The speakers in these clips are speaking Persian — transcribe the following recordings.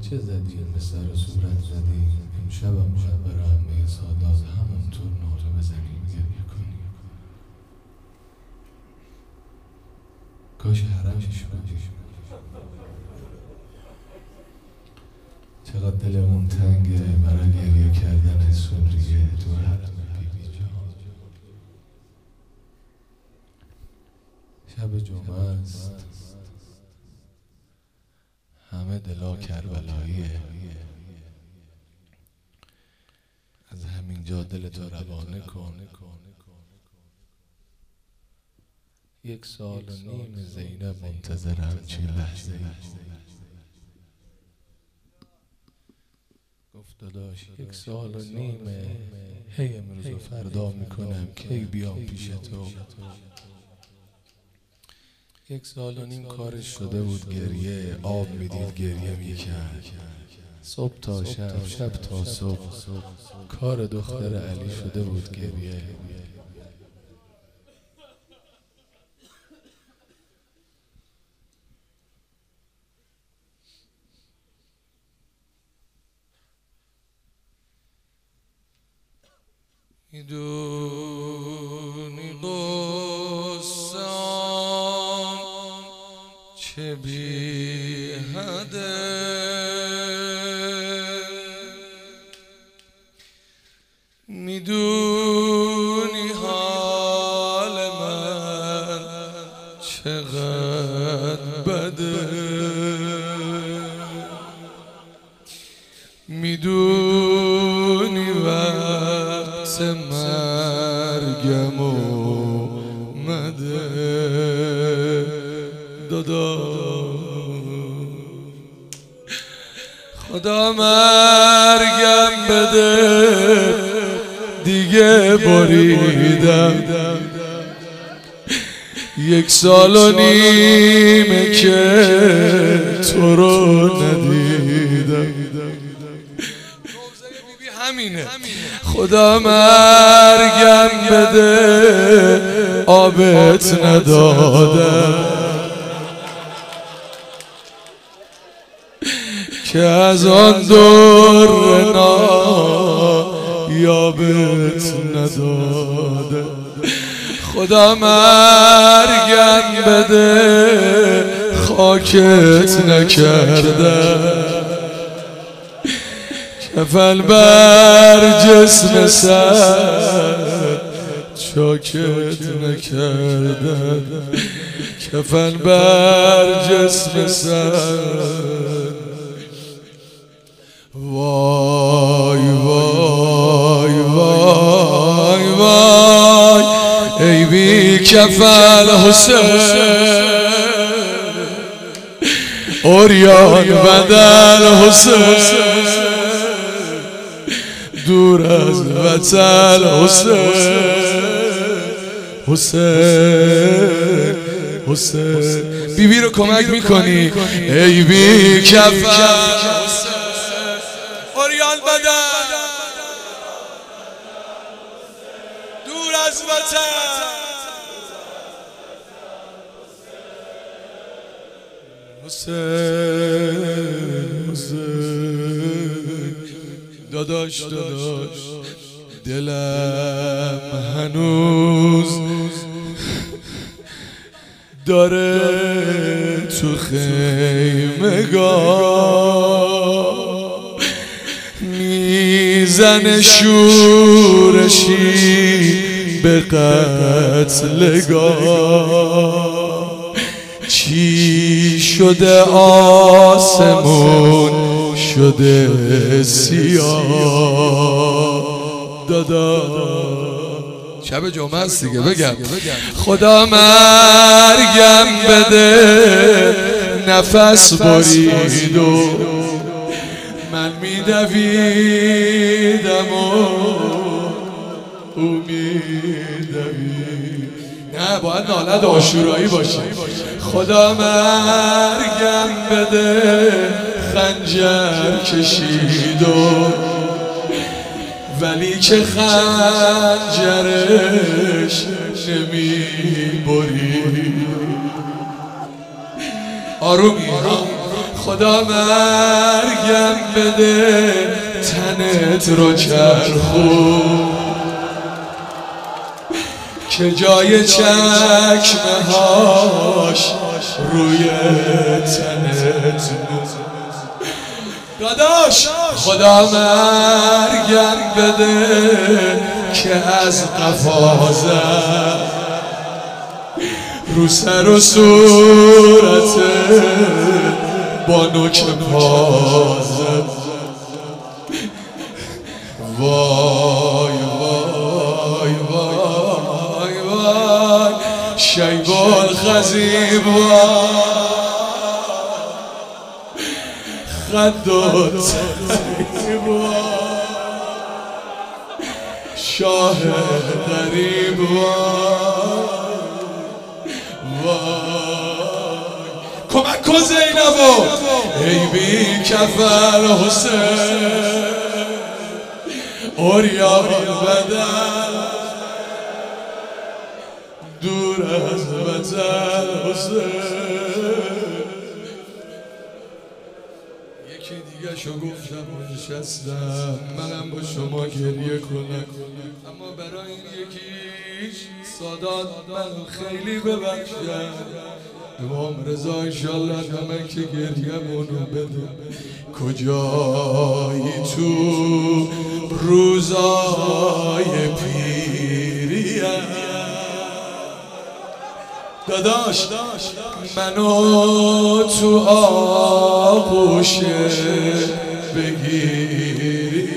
چه زدیم به سر و صورت زدیم امشبم شب برای همه سادات همونطور ناله بزنیم گریه کنیم. کاش حرمش بودیم. چقدر دلمون تنگه برای گریه کردن سوریه تو حرم بیبی جان. شب جمعه است، همه دلا کربلاییه. از همینجا دلتو روانه کن. 1 سال و نیم زینب منتظرم چه لحظه ای. گفت داداش 1 سال و نیمه، هی امروز و فردا میکنم کی بیام پیش تو. 1 سال و نیم کارش شده بود گریه، آب میدید گریه میکرد، صبح تا شب، شب تا صبح. کار دختر علی شده بود گریه. میدونی قصام چه بی حده، میدونی حال من چقدر بده، میدونی وقت مرگم اومده داداش. خدا مرگم بده دیگه بریدم. 1 سال و نیمه که تو رو ندیدم. همینه. خدا مرگم بده آبت ندادم که از آن در یابت ندادم. خدا مرگم بده خاکت نکردم، کفن بر جسم سر چاکت نکردم، کفن بر جسم سر. وای وای وای وای ای بی کفن حسین، اوریان بدن حسین، دور از وطن حسین، حسین حسین. بیبی رو کمک میکنی ای بی کفن اوریان بدن، دور از وطن حسین حسین. داداش داداش دلم هنوز داره تو خیمگاه میزنه شورشی به قتلگاه. چی شده آسمون شده سیاه دادا. شب جمعه است دیگه بگم. خدا مرگم بده نفس برید و من میدویدم و او میدوید. نه باید نالت عاشورایی باشه. خدا مرگم بده خنجر کشید و ولی که خنجرش نمی برید. آرومی خدا مرگم بده تنت رو چرخو که جای چکمه هاش روی تنت داداش خدا مرگم بده که از قفا زد رو سر و صورت با نوک پا زد وای وای وای وای شیب الخزیب وای خد و طیب وای شاه غریب کمک کن زینبو ای بی کفل حسین اوریان بدن دور از وطن حسین یکی دیگه شو گفتم نشستم منم با شما گریه کنم اما برای این یکیش سادات من خیلی ببخشد امام رضا انشالله نمک گریه منو بده کجایی تو روزای پیریم داداش منو تو آغوش بگیری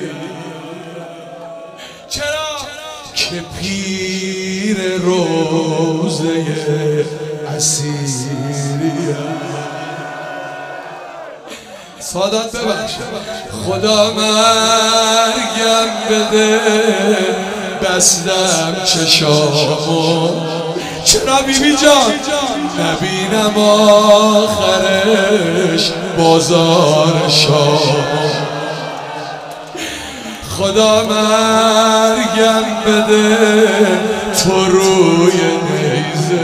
چرا که پیر روزه اسیری سادات ببخش خدا مرگم بده بستم چشامو چرا بیبی جان نبینم آخرش بازار شامو خدا مرگم بده تو روی نیزه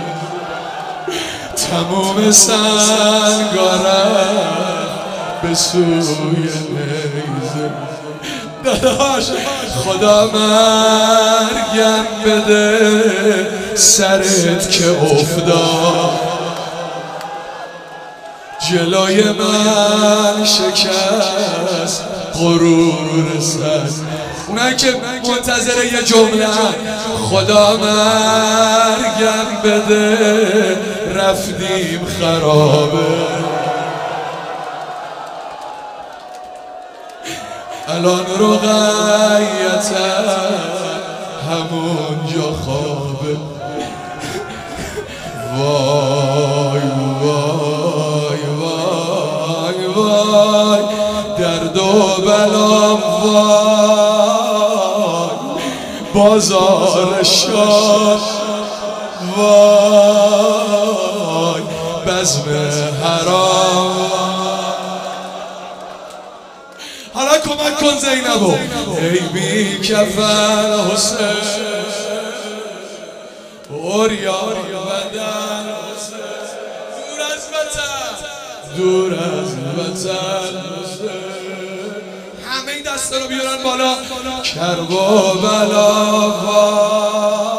تموم سنگارم به سوی نیزه داداش خدا مرگم بده سرت که افتاد جلوی من شکست غرور سر اونایی که منتظر یه جمله خدا مرگم بده رفتیم خرابه الان رقیتم همونجا خوابه وای وای وای وای درد و بلام وای بازار شاد وای بزم حرام حالا کمک کن زینبو ای بی کفن حسین اوریان بدن حسین دور از وطن همه این دسته رو بیارن بالا کرب و بلا